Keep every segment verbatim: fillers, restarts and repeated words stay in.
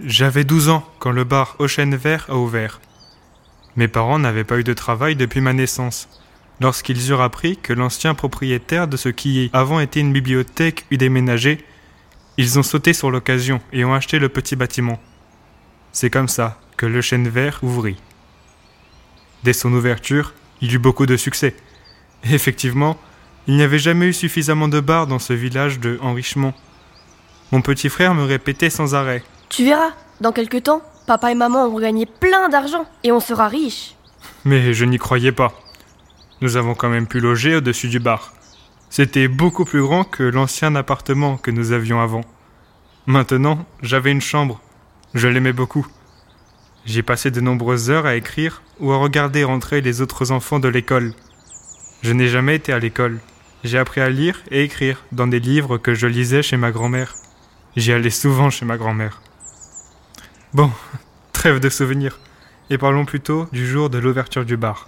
J'avais douze ans quand le bar Au Chêne Vert a ouvert. Mes parents n'avaient pas eu de travail depuis ma naissance. Lorsqu'ils eurent appris que l'ancien propriétaire de ce qui avant était une bibliothèque eut déménagé, ils ont sauté sur l'occasion et ont acheté le petit bâtiment. C'est comme ça que le Chêne Vert ouvrit. Dès son ouverture, il eut beaucoup de succès. Et effectivement, il n'y avait jamais eu suffisamment de bars dans ce village de enrichement. Mon petit frère me répétait sans arrêt. Tu verras, dans quelque temps, papa et maman vont gagner plein d'argent et on sera riches. Mais je n'y croyais pas. Nous avons quand même pu loger au-dessus du bar. C'était beaucoup plus grand que l'ancien appartement que nous avions avant. Maintenant, j'avais une chambre. Je l'aimais beaucoup. J'y passais de nombreuses heures à écrire ou à regarder rentrer les autres enfants de l'école. Je n'ai jamais été à l'école. J'ai appris à lire et écrire dans des livres que je lisais chez ma grand-mère. J'y allais souvent chez ma grand-mère. Bon, trêve de souvenirs, et parlons plutôt du jour de l'ouverture du bar.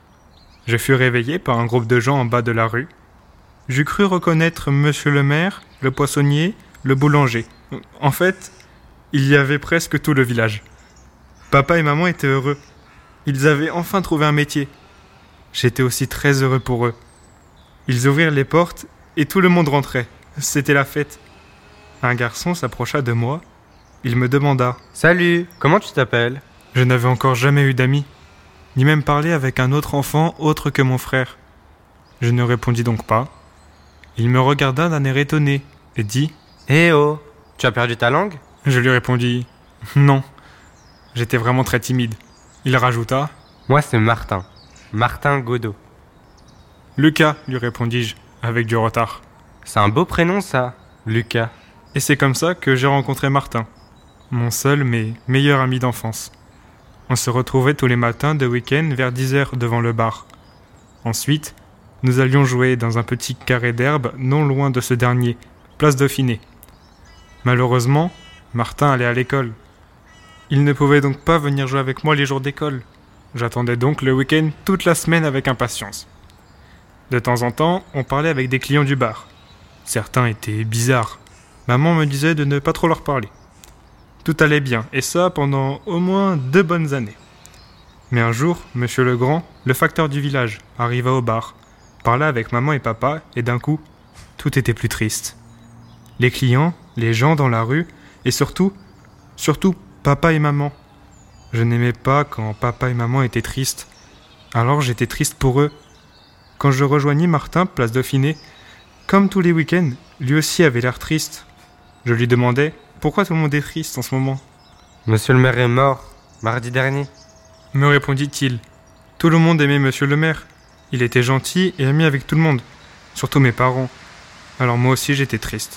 Je fus réveillé par un groupe de gens en bas de la rue. J'eus cru reconnaître monsieur le maire, le poissonnier, le boulanger. En fait, il y avait presque tout le village. Papa et maman étaient heureux. Ils avaient enfin trouvé un métier. J'étais aussi très heureux pour eux. Ils ouvrirent les portes et tout le monde rentrait. C'était la fête. Un garçon s'approcha de moi. Il me demanda « Salut, comment tu t'appelles ?» Je n'avais encore jamais eu d'amis, ni même parlé avec un autre enfant autre que mon frère. Je ne répondis donc pas. Il me regarda d'un air étonné et dit « Eh oh, tu as perdu ta langue ?» Je lui répondis « Non ». J'étais vraiment très timide. Il rajouta « Moi c'est Martin, Martin Godot. »« Lucas » lui répondis-je, avec du retard. « C'est un beau prénom ça, Lucas. » Et c'est comme ça que j'ai rencontré Martin, mon seul mais meilleur ami d'enfance. On se retrouvait tous les matins de week-end vers dix heures devant le bar. Ensuite, nous allions jouer dans un petit carré d'herbe non loin de ce dernier, place Dauphiné. Malheureusement, Martin allait à l'école. Il ne pouvait donc pas venir jouer avec moi les jours d'école. J'attendais donc le week-end toute la semaine avec impatience. De temps en temps, on parlait avec des clients du bar. Certains étaient bizarres. Maman me disait de ne pas trop leur parler. Tout allait bien, et ça pendant au moins deux bonnes années. Mais un jour, Monsieur Legrand, le facteur du village, arriva au bar, parla avec maman et papa, et d'un coup, tout était plus triste. Les clients, les gens dans la rue, et surtout, surtout papa et maman. Je n'aimais pas quand papa et maman étaient tristes. Alors j'étais triste pour eux. Quand je rejoignis Martin, place Dauphiné, comme tous les week-ends, lui aussi avait l'air triste. Je lui demandais pourquoi tout le monde est triste en ce moment. Monsieur le maire est mort, mardi dernier. Me répondit-il. Tout le monde aimait monsieur le maire. Il était gentil et ami avec tout le monde, surtout mes parents. Alors moi aussi j'étais triste.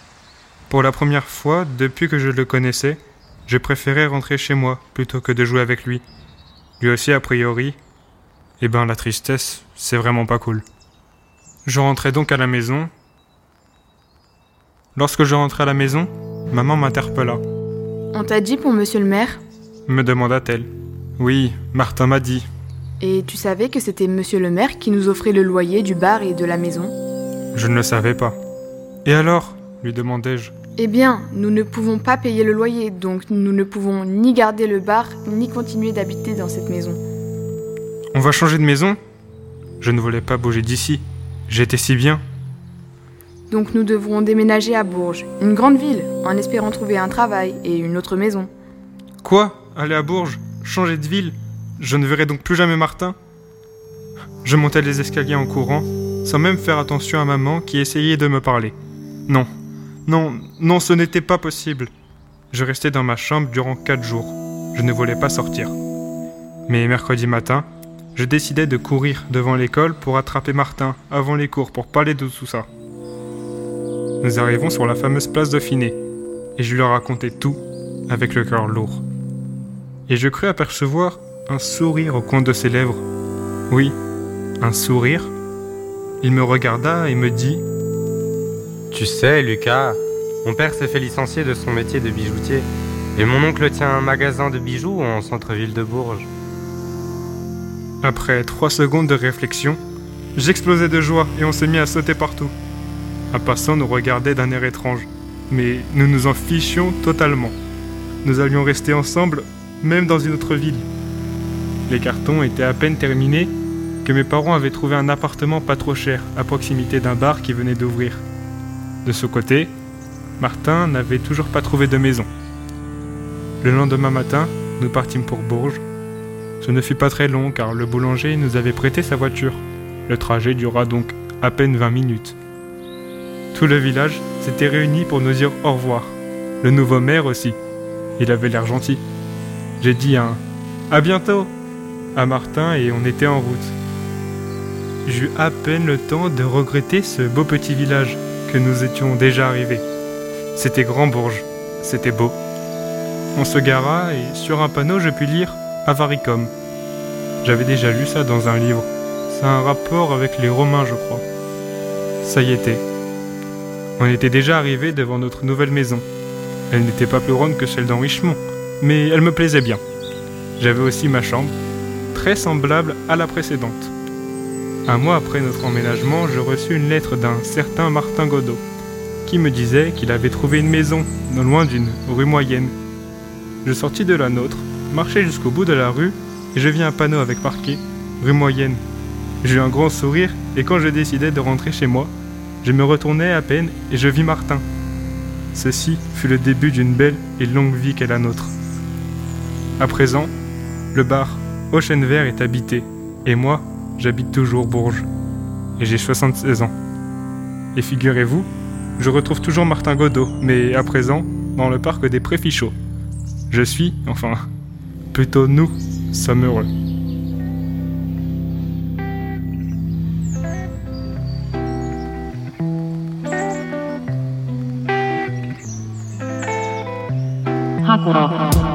Pour la première fois, depuis que je le connaissais, je préférais rentrer chez moi plutôt que de jouer avec lui. Lui aussi, a priori, eh ben la tristesse, c'est vraiment pas cool. Je rentrais donc à la maison. Lorsque je rentrais à la maison, maman m'interpella. « On t'a dit pour monsieur le maire ?» me demanda-t-elle. Oui, Martin m'a dit. « Et tu savais que c'était monsieur le maire qui nous offrait le loyer du bar et de la maison ?» Je ne le savais pas. « Et alors ?» lui demandai-je. « Eh bien, nous ne pouvons pas payer le loyer, donc nous ne pouvons ni garder le bar, ni continuer d'habiter dans cette maison. »« On va changer de maison ?» Je ne voulais pas bouger d'ici. J'étais si bien. Donc nous devrons déménager à Bourges, une grande ville, en espérant trouver un travail et une autre maison. » Quoi ? Aller à Bourges ? Changer de ville ? Je ne verrai donc plus jamais Martin ? Je montais les escaliers en courant, sans même faire attention à maman qui essayait de me parler. Non, non, non, ce n'était pas possible. Je restais dans ma chambre durant quatre jours. Je ne voulais pas sortir. Mais mercredi matin, je décidai de courir devant l'école pour attraper Martin avant les cours pour parler de tout ça. Nous arrivons sur la fameuse place Dauphiné, et je lui racontai tout, avec le cœur lourd. Et je crus apercevoir un sourire au coin de ses lèvres. Oui, un sourire. Il me regarda et me dit « Tu sais, Lucas, mon père s'est fait licencier de son métier de bijoutier, et mon oncle tient un magasin de bijoux en centre-ville de Bourges. » Après trois secondes de réflexion, j'explosai de joie et on s'est mis à sauter partout. Un passant nous regardait d'un air étrange, mais nous nous en fichions totalement. nous allions rester ensemble, même dans une autre ville. Les cartons étaient à peine terminés que mes parents avaient trouvé un appartement pas trop cher à proximité d'un bar qui venait d'ouvrir. De ce côté, Martin n'avait toujours pas trouvé de maison. Le lendemain matin, nous partîmes pour Bourges. Ce ne fut pas très long car le boulanger nous avait prêté sa voiture. Le trajet dura donc à peine vingt minutes. Tout le village s'était réuni pour nous dire au revoir. Le nouveau maire aussi. Il avait l'air gentil. J'ai dit un « à bientôt » à Martin et on était en route. J'eus à peine le temps de regretter ce beau petit village que nous étions déjà arrivés. C'était Grand Bourges, c'était beau. On se gara et sur un panneau je pus lire Avaricum. J'avais déjà lu ça dans un livre. Ça a un rapport avec les Romains, je crois. Ça y était. On était déjà arrivés devant notre nouvelle maison. Elle n'était pas plus grande que celle d'Henrichemont, mais elle me plaisait bien. J'avais aussi ma chambre, très semblable à la précédente. Un mois après notre emménagement, je reçus une lettre d'un certain Martin Godot, qui me disait qu'il avait trouvé une maison, non loin d'une rue moyenne. Je sortis de la nôtre, marchai jusqu'au bout de la rue, et je vis un panneau avec marqué « Rue moyenne ». J'eus un grand sourire, et quand je décidai de rentrer chez moi, je me retournai à peine et je vis Martin. Ceci fut le début d'une belle et longue vie qu'est la nôtre. À présent, le bar Au Chêne Vert est habité, et moi, j'habite toujours Bourges, et j'ai soixante-seize ans. Et figurez-vous, je retrouve toujours Martin Godot, mais à présent, dans le parc des Préfichaux. Je suis, enfin, plutôt nous, sommes heureux. Hakuro.